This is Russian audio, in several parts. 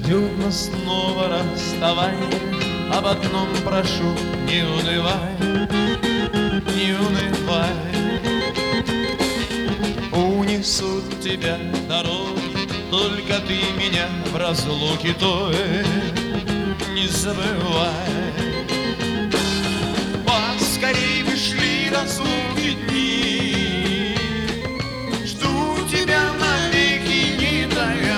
Ждет нас снова расставание. Об одном прошу, не унывай, не унывай. Унесут тебя дороги, только ты меня в разлуке той не забывай. Поскорей бы шли разлуки дни, жду тебя навеки не тая.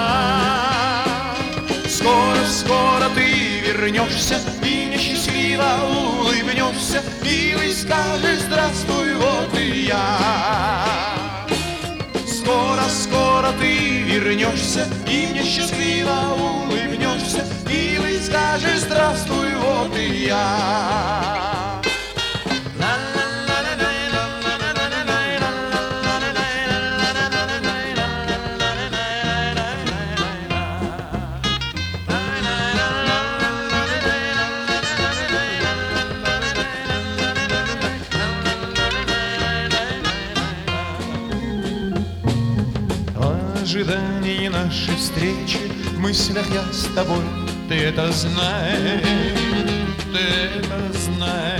Скоро ты вернешься и несчастливо улыбнешься, милый, скажешь: здравствуй, вот и я. Скоро ты вернешься и несчастливо улыбнешься, милый, скажешь: здравствуй, вот и я. В ожидании нашей встречи в мыслях я с тобой, ты это знай, ты это знай.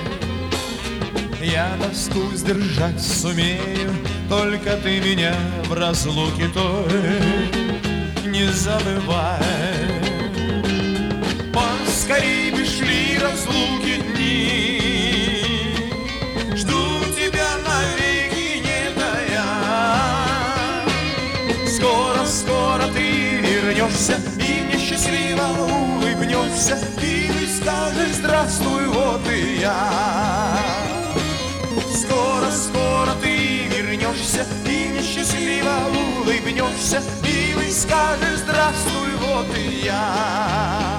Я тоску сдержать сумею, только ты меня в разлуке той не забывай. Поскорей бы шли разлуки дни, жду тебя навеки не тая. Скоро ты вернешься и несчастливо улыбнешься, милый, скажешь: здравствуй, вот и я. Скоро ты вернешься и несчастливо улыбнешься, милый, скажешь: здравствуй, вот и я.